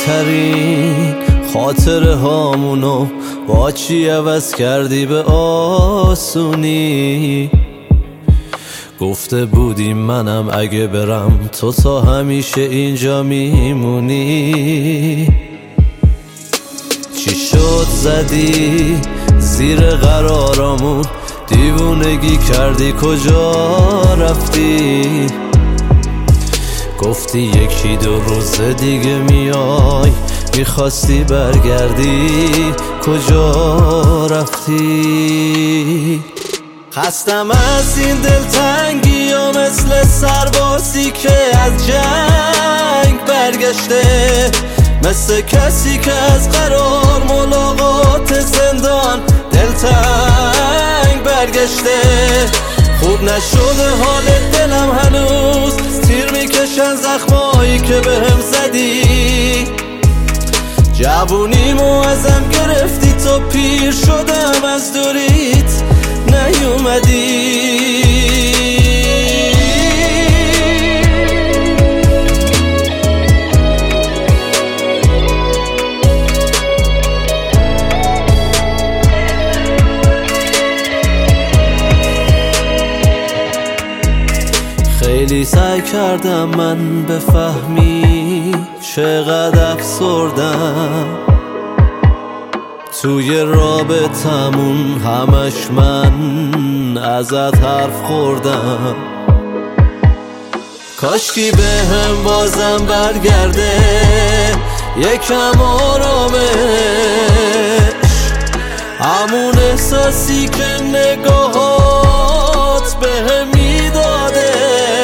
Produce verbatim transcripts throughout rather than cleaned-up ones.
ترین خاطره هامونو با چی عوض کردی به آسونی. گفته بودی منم اگه برم تو تا همیشه اینجا میمونی. چی شد زدی زیر قرارامون، دیوونگی کردی کجا رفتی؟ گفتی یکی دو روز دیگه میای، میخواستی برگردی کجا رفتی؟ خستم از این دلتنگی و مثل سربازی که از جنگ برگشته، مثل کسی که از قرار ملاقات زندان دلتنگ برگشته. خوب نشده حال دلم هنوز، تیر میکشن زخمایی که بهم زدی. جوونیمو ازم گرفتی تو پیر شدم از دوریت نیومدی. خیلی سعی کردم من بفهمی چقدر افسردم توی رابطمون، همش من ازت حرف خوردم. کاشکی بهم بازم برگرده یکم آرامش، همون احساسی که نگاهات بهم میداده.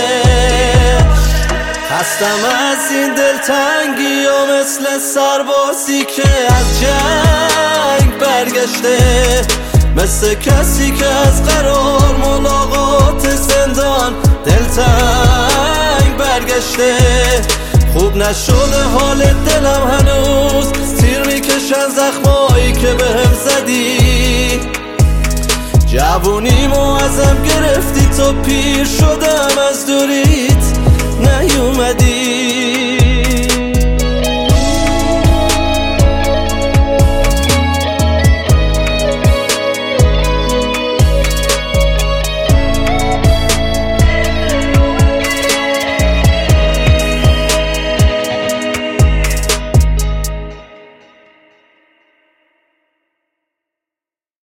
خستم از این دلتنگی و مثل سربازی که از جنگ برگشته، مثل کسی که از قرار ملاقات زندان دلتنگ برگشته. خوب نشده حال دلم هنوز، تیر میکشن زخمایی که بهم زدی. جوونیمو ازم گرفتی تو پیر شدم از دوریت نیومدی.